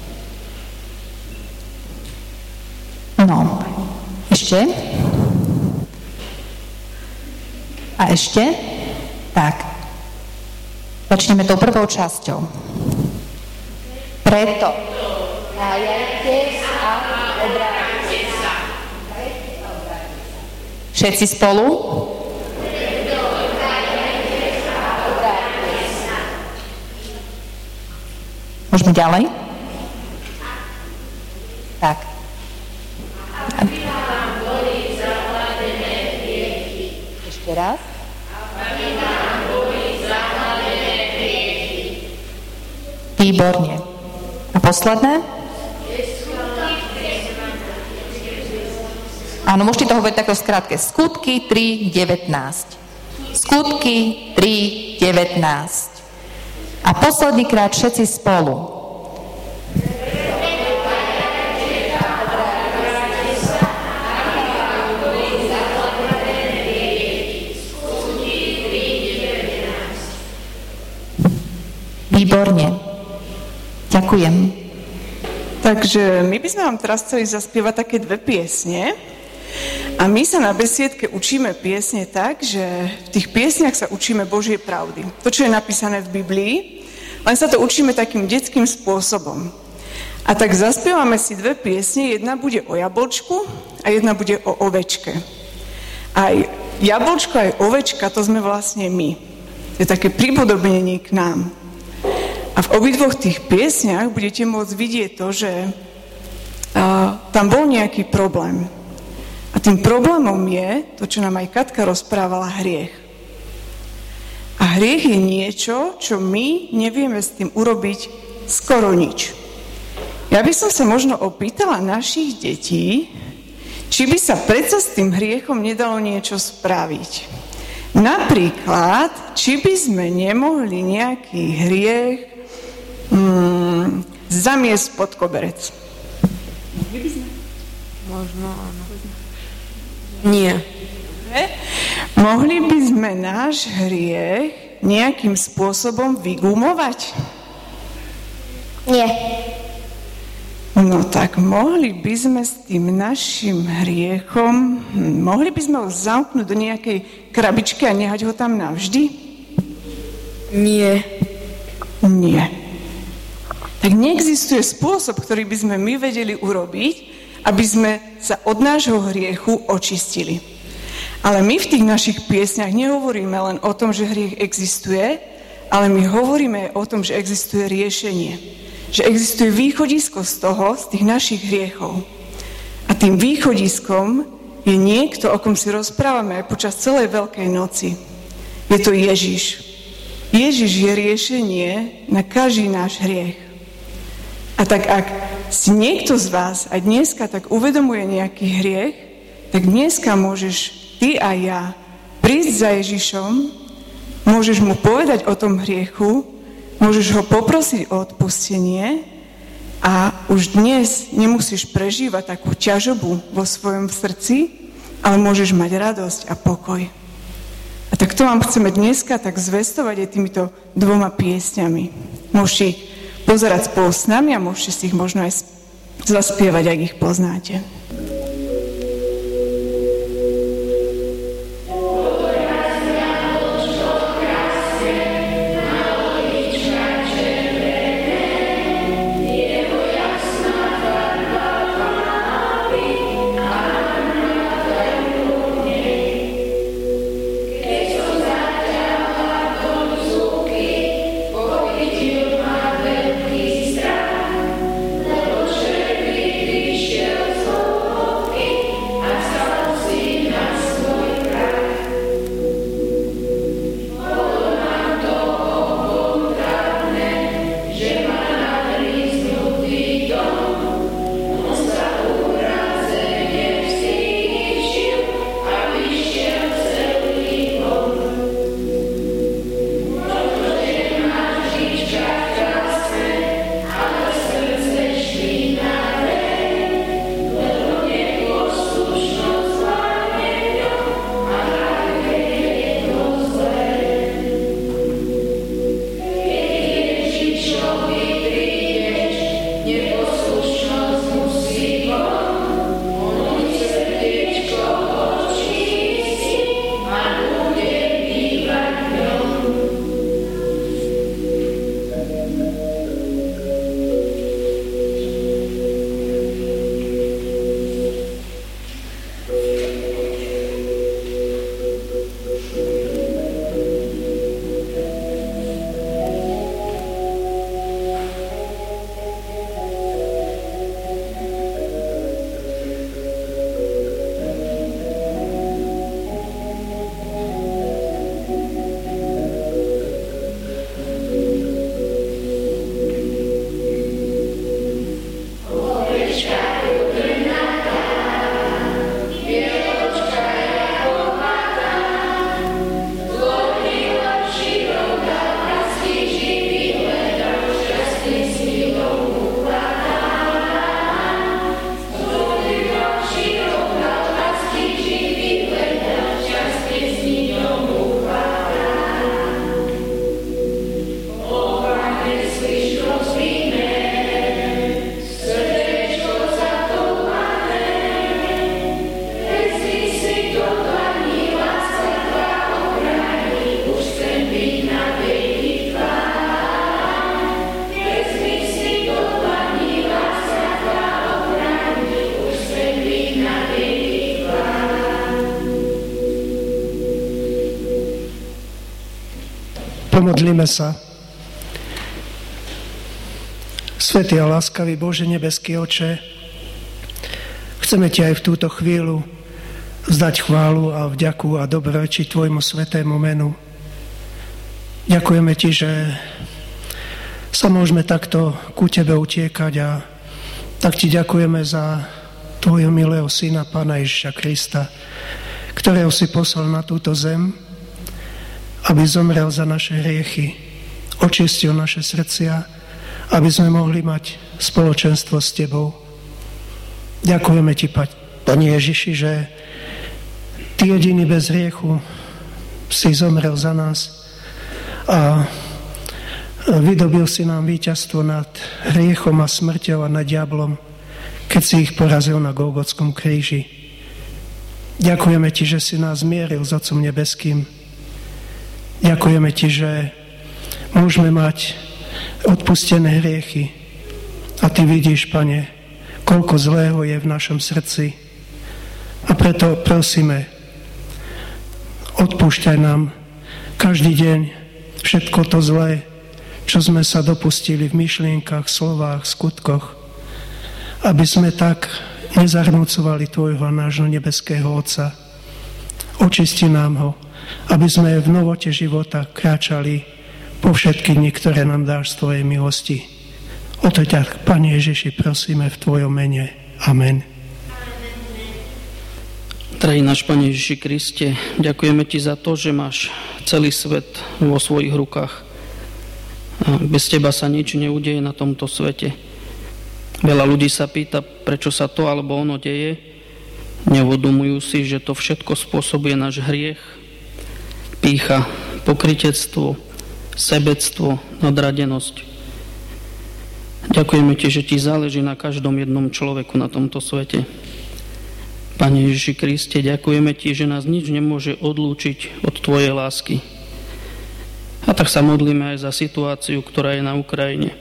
No, ešte? A ešte? Tak. Začneme tou prvou časťou. Preto kájajte sa a obráťte sa. Všetci spolu? Preto kájajte sa a obráťte sa. Môžeme ďalej? Tak. Aby vám boli zahladené hriechy. Ešte raz. Aby vám boli zahladené hriechy. Výborne. A posledné? Áno, môžete to hovoriť takto skrátke. Skutky 3.19. Skutky 3.19. A posledný krát všetci spolu. Výborne. Ďakujem. Takže my by sme vám teraz chceli zaspievať také dve piesne. A my sa na besiedke učíme piesne tak, že v tých piesniach sa učíme Božie pravdy. To, čo je napísané v Biblii, len sa to učíme takým detským spôsobom. A tak zaspievame si dve piesne, jedna bude o jablčku a jedna bude o ovečke. Aj jablčko, aj ovečka, to sme vlastne my. To je také pripodobnenie k nám. A v obidvoch tých piesniach budete môcť vidieť to, že tam bol nejaký problém. A tým problémom je to, čo nám aj Katka rozprávala, hriech. A hriech je niečo, čo my nevieme s tým urobiť skoro nič. Ja by som sa možno opýtala našich detí, či by sa predsa s tým hriechom nedalo niečo spraviť. Napríklad, či by sme nemohli nejaký hriech zamiesť pod koberec. Mohli by sme? Možno, áno. Nie. Mohli by sme náš hriech nejakým spôsobom vygumovať? Nie. No tak mohli by sme s tým našim hriechom, mohli by sme ho zamknúť do nejakej krabičky a nehať ho tam navždy? Nie. Nie. Tak neexistuje spôsob, ktorý by sme my vedeli urobiť, aby sme sa od nášho hriechu očistili. Ale my v tých našich piesniach nehovoríme len o tom, že hriech existuje, ale my hovoríme o tom, že existuje riešenie. Že existuje východisko z tých našich hriechov. A tým východiskom je niekto, o kom si rozprávame aj počas celej Veľkej noci. Je to Ježiš. Ježiš je riešenie na každý náš hriech. A tak ak si niekto z vás aj dneska tak uvedomuje nejaký hriech, tak dneska môžeš ty a ja prísť za Ježišom, môžeš mu povedať o tom hriechu, môžeš ho poprosiť o odpustenie a už dnes nemusíš prežívať takú ťažobu vo svojom srdci, ale môžeš mať radosť a pokoj. A tak to vám chceme dneska tak zvestovať aj týmito dvoma piesňami. Môžete ich pozerať spolu s nami a môžete si ich možno aj zaspievať, ak ich poznáte. Lebo človek vyšiel z Pomodlíme sa. Svätý a láskavý Bože, nebeský Oče, chceme Ti aj v túto chvíľu vzdať chválu a vďaku a dobrorečiť Tvojmu svätému menu. Ďakujeme Ti, že sa môžeme takto ku Tebe utiekať a tak Ti ďakujeme za Tvojho milého Syna, Pána Ježiša Krista, ktorého si poslal na túto zem, aby zomrel za naše hriechy, očistil naše srdcia, aby sme mohli mať spoločenstvo s Tebou. Ďakujeme Ti, Pane Ježiši, že Ty jediný bez hriechu si zomrel za nás a vydobil si nám víťazstvo nad hriechom a smrťou a nad diablom, keď si ich porazil na Golgotskom kríži. Ďakujeme Ti, že si nás zmieril s Otcom nebeským. Ďakujeme Ti, že môžeme mať odpustené hriechy. A Ty vidíš, Pane, koľko zlého je v našom srdci. A preto prosíme, odpúšťaj nám každý deň všetko to zlé, čo sme sa dopustili v myšlienkach, slovách, skutkoch, aby sme tak nezahrnúcovali Tvojho a nášho nebeského Otca. Očisti nám ho, aby sme v novote života kráčali po všetky dni, ktoré nám dáš z Tvojej milosti. O to ťa, Pane Ježiši, prosíme v Tvojom mene. Amen. Drahý náš Pane Ježiši Kriste, ďakujeme Ti za to, že máš celý svet vo svojich rukách. Bez Teba sa nič neudeje na tomto svete. Veľa ľudí sa pýta, prečo sa to alebo ono deje. Neuvedomujú si, že to všetko spôsobuje náš hriech, pýcha, pokrytectvo, sebectvo, nadradenosť. Ďakujeme Ti, že Ti záleží na každom jednom človeku na tomto svete. Pane Ježiši Kriste, ďakujeme Ti, že nás nič nemôže odlúčiť od Tvojej lásky. A tak sa modlíme aj za situáciu, ktorá je na Ukrajine.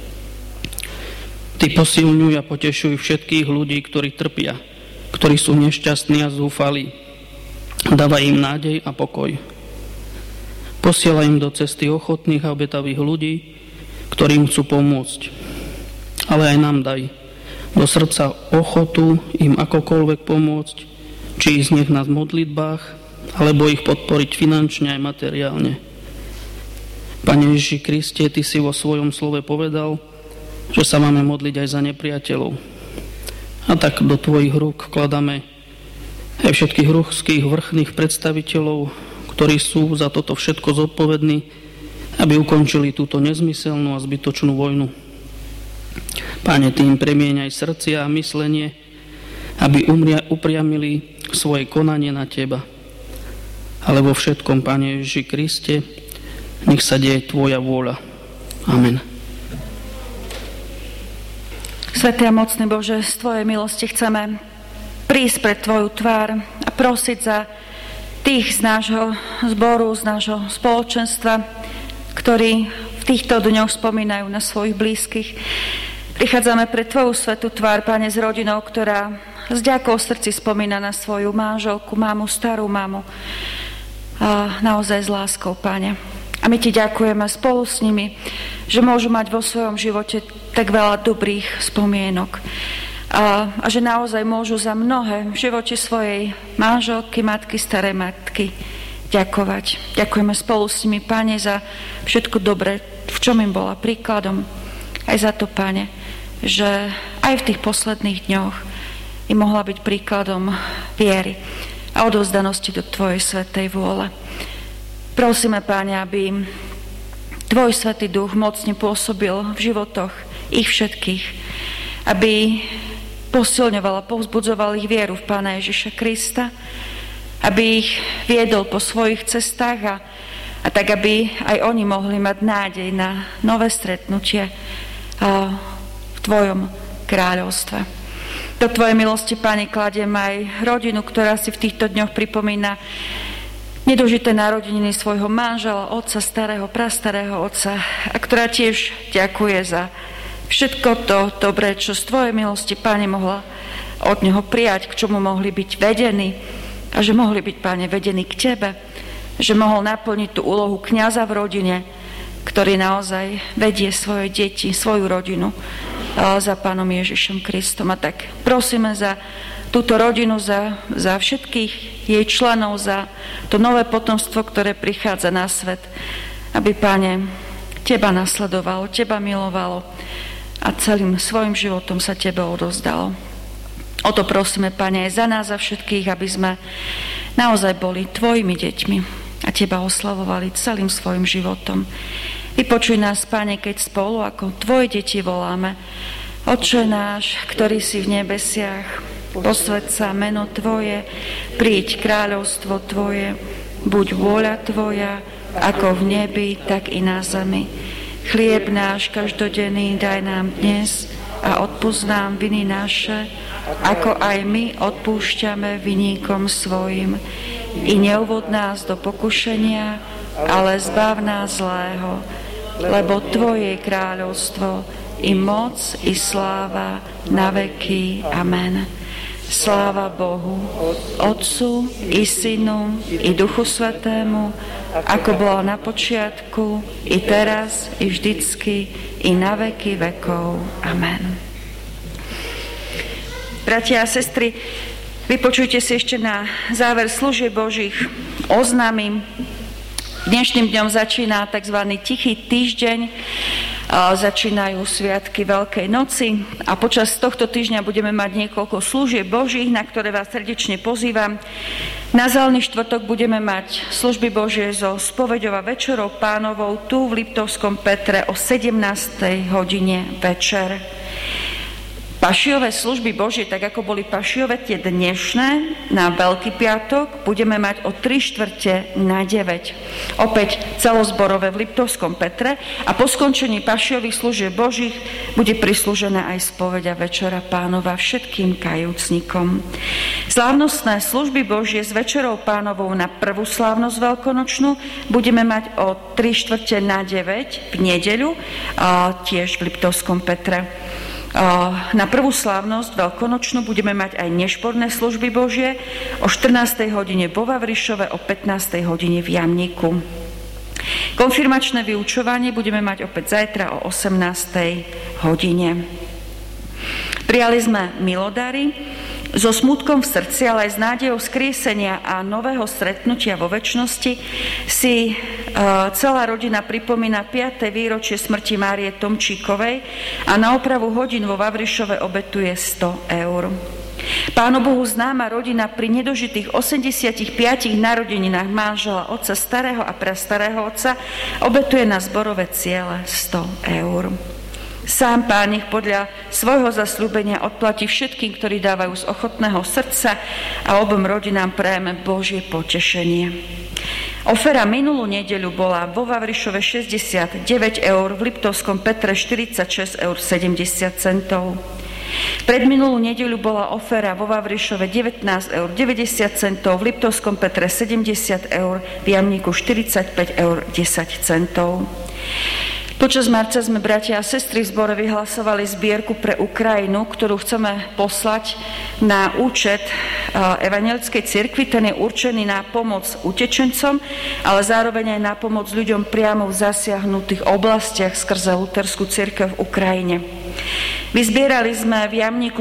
Ty posilňuj a potešuj všetkých ľudí, ktorí trpia, ktorí sú nešťastní a zúfalí. Dávaj im nádej a pokoj. Posielaj im do cesty ochotných a obetavých ľudí, ktorým chcú pomôcť. Ale aj nám daj do srdca ochotu im akokoľvek pomôcť, či ísť nech nás v modlitbách, alebo ich podporiť finančne aj materiálne. Pane Ježiši Kriste, Ty si vo svojom slove povedal, že sa máme modliť aj za nepriateľov. A tak do Tvojich rúk vkladáme aj všetkých ruských vrchných predstaviteľov, ktorí sú za toto všetko zodpovední, aby ukončili túto nezmyselnú a zbytočnú vojnu. Páne, Ty im premieňaj srdcia a myslenie, aby upriamili svoje konanie na Teba. Ale vo všetkom, Pane Ježiši Kriste, nech sa deje Tvoja vôľa. Amen. Svätý a mocný Bože, z Tvojej milosti chceme prísť pred Tvoju tvár a prosiť za tých z nášho zboru, z nášho spoločenstva, ktorí v týchto dňoch spomínajú na svojich blízkych. Prichádzame pred Tvoju svätú tvár, Pane, s rodinou, ktorá s ďakou srdci spomína na svoju manželku, mamu, starú mamu. A naozaj s láskou, Pane. A my Ti ďakujeme spolu s nimi, že môžu mať vo svojom živote tak veľa dobrých spomienok. A že naozaj môžu za mnohé v živote svojej manželky, matky, starej matky ďakovať. Ďakujeme spolu s nimi, Pane, za všetko dobré, v čom im bola príkladom. Aj za to, Pane, že aj v tých posledných dňoch im mohla byť príkladom viery a odovzdanosti do Tvojej svätej vôle. Prosíme, Pane, aby Tvoj Svätý Duch mocne pôsobil v životoch ich všetkých, aby posilňoval a povzbudzoval ich vieru v Pána Ježiša Krista, aby ich viedol po svojich cestách a tak, aby aj oni mohli mať nádej na nové stretnutie v Tvojom kráľovstve. Do Tvojej milosti, Pane, kladiem aj rodinu, ktorá si v týchto dňoch pripomína nedožité narodeniny svojho manžela, otca, starého, prastarého otca, a ktorá tiež ďakuje za všetko to dobré, čo z Tvojej milosti, Pane, mohla od neho prijať, k čomu mohli byť vedení a že mohli byť, Pane, vedení k Tebe, že mohol naplniť tú úlohu kňaza v rodine, ktorý naozaj vedie svoje deti, svoju rodinu za Pánom Ježišom Kristom. A tak prosíme za túto rodinu, za všetkých jej členov, za to nové potomstvo, ktoré prichádza na svet, aby, Pane, Teba nasledovalo, Teba milovalo a celým svojim životom sa Tebe odovzdalo. O to prosíme, Pane, aj za nás, za všetkých, aby sme naozaj boli Tvojimi deťmi a Teba oslavovali celým svojim životom. Vypočuj nás, Pane, keď spolu ako Tvoje deti voláme: Otče náš, ktorý si v nebesiach, posväť sa meno Tvoje, príď kráľovstvo Tvoje, buď vôľa Tvoja, ako v nebi, tak i na zemi. Chlieb náš každodenný daj nám dnes a odpusť nám viny naše, ako aj my odpúšťame viníkom svojim. I neuvod nás do pokušenia, ale zbav nás zlého, lebo Tvoje kráľovstvo, i moc, i sláva na veky. Amen. Sláva Bohu, Otcu, i Synu, i Duchu Svätému, ako bolo na počiatku, i teraz, i vždycky, i na veky vekov. Amen. Bratia a sestry, vypočujte si ešte na záver služieb Božích oznámy. Dnešným dňom začína tzv. Tichý týždeň, začínajú sviatky Veľkej noci a počas tohto týždňa budeme mať niekoľko služieb Božích, na ktoré vás srdečne pozývam. Na Zelený štvrtok budeme mať služby Božie so spoveďou a večerou Pánovou tu v Liptovskom Petre o 17. hodine večer. Pašiové služby Božie, tak ako boli pašiové tie dnešné, na Veľký piatok budeme mať o 3:15 na 9. Opäť celozborové v Liptovskom Petre a po skončení pašiových služieb Božích bude prislúžená aj spoveď a večera Pánova všetkým kajúcnikom. Slávnostné služby Božie s večerou Pánovou na prvú slávnosť veľkonočnú budeme mať o 3:15 na 9 v nedeľu, tiež v Liptovskom Petre. Na prvú slávnosť veľkonočnú budeme mať aj nešporné služby Božie o 14. hodine vo Vavrišove, o 15. hodine v Jamniku. Konfirmačné vyučovanie budeme mať opäť zajtra o 18. hodine. Prijali sme milodary. So smútkom v srdci, ale aj s nádejou skriesenia a nového stretnutia vo večnosti si celá rodina pripomína 5. výročie smrti Márie Tomčíkovej a na opravu hodín vo Vavrišove obetuje 100 eur. Pánu Bohu známa rodina pri nedožitých 85 narodeninách manžela, otca starého a prastarého otca obetuje na zborové ciele 100 eur. Sám Pán ich podľa svojho zasľúbenia odplatí všetkým, ktorí dávajú z ochotného srdca, a obom rodinám prajeme Božie potešenie. Ofera minulú nedeľu bola vo Vavrišove 69 eur, v Liptovskom Petre 46,70 eur. Predminulú nedeľu bola ofera vo Vavrišove 19,90 €, v Liptovskom Petre 70 €, v Jamníku 45,10 €. Počas marca sme, bratia a sestry, v zbore vyhlasovali zbierku pre Ukrajinu, ktorú chceme poslať na účet Evanjelickej cirkvi. Ten je určený na pomoc utečencom, ale zároveň aj na pomoc ľuďom priamo v zasiahnutých oblastiach skrze Luterskú cirkev v Ukrajine. Vyzbierali sme v Jamníku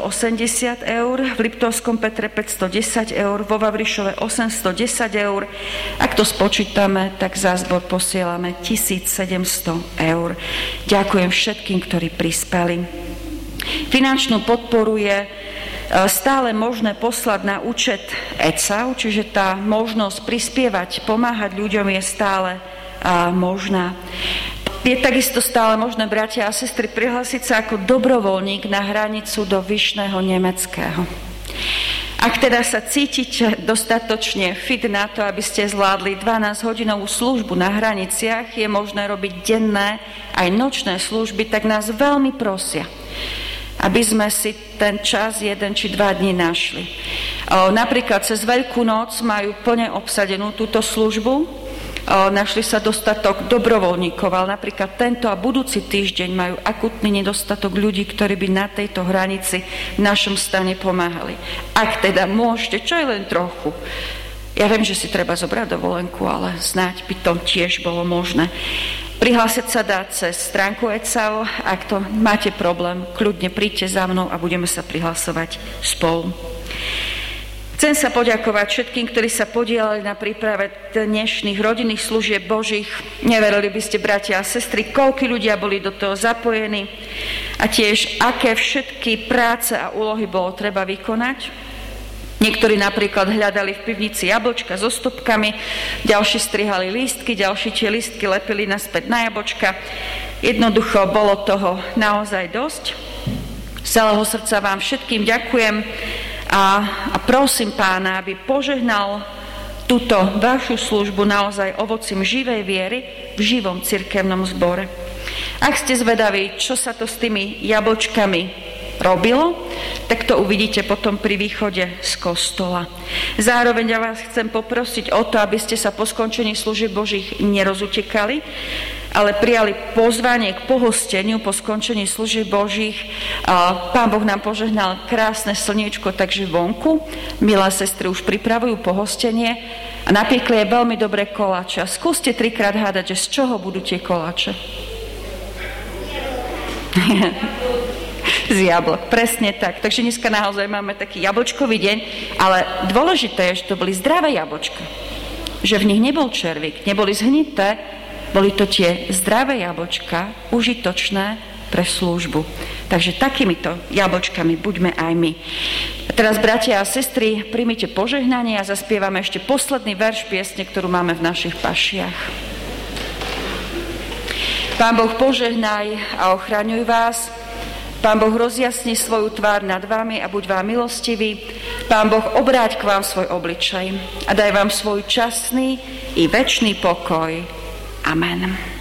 380 €, v Liptovskom Petre 510 €, vo Vavrišove 810 €. Ak to spočítame, tak za zbor posielame 1700 €. Ďakujem všetkým, ktorí prispeli. Finančnú podporu je stále možné poslať na účet ECAU, čiže tá možnosť prispievať, pomáhať ľuďom je stále možná. Je takisto stále možné, bratia a sestry, prihlásiť sa ako dobrovoľník na hranicu do Vyšného Nemeckého. Ak teda sa cítite dostatočne fit na to, aby ste zvládli 12-hodinovú službu na hraniciach, je možné robiť denné aj nočné služby, tak nás veľmi prosia, aby sme si ten čas 1 či 2 dní našli. Napríklad cez Veľkú noc majú plne obsadenú túto službu, našli sa dostatok dobrovoľníkov, ale napríklad tento a budúci týždeň majú akutný nedostatok ľudí, ktorí by na tejto hranici v našom stane pomáhali. Ak teda môžete, čo je len trochu. Ja viem, že si treba zobrať dovolenku, ale snáď by to tiež bolo možné. Prihlásiť sa dá cez stránku ECAU. Ak to máte problém, kľudne príďte za mnou a budeme sa prihlasovať spolu. Chcem sa poďakovať všetkým, ktorí sa podielali na príprave dnešných rodinných služieb Božích. Neverili by ste, bratia a sestry, koľko ľudia boli do toho zapojení a tiež aké všetky práce a úlohy bolo treba vykonať. Niektorí napríklad hľadali v pivnici jablčka so stopkami, ďalší strihali lístky, ďalší tie lístky lepili naspäť na jablčka. Jednoducho bolo toho naozaj dosť. Z celého srdca vám všetkým ďakujem a prosím Pána, aby požehnal túto vašu službu naozaj ovocím živej viery v živom cirkevnom zbore. Ak ste zvedaví, čo sa to s tými jablčkami robilo, tak to uvidíte potom pri východe z kostola. Zároveň ja vás chcem poprosiť o to, aby ste sa po skončení služieb Božích nerozutekali, ale prijali pozvanie k pohosteniu po skončení služieb Božích. Pán Boh nám požehnal krásne slniečko, takže vonku. Milé sestry už pripravujú pohostenie a napiekli je veľmi dobré koláče. Skúste 3-krát hádať, že z čoho budú tie koláče. Z jablok, presne tak. Takže dneska naozaj máme taký jablčkový deň, ale dôležité je, že to boli zdravé jablčka. Že v nich nebol červík, neboli zhnité, boli to tie zdravé jablčka, užitočné pre službu. Takže takýmito jablčkami buďme aj my. A teraz, bratia a sestry, príjmite požehnanie a zaspievame ešte posledný verš piesne, ktorú máme v našich pašiach. Pán Boh požehnaj a ochraňuj vás. Pán Boh rozjasni svoju tvár nad vami a buď vám milostivý. Pán Boh obráť k vám svoj obličaj a daj vám svoj časný i večný pokoj. Amen.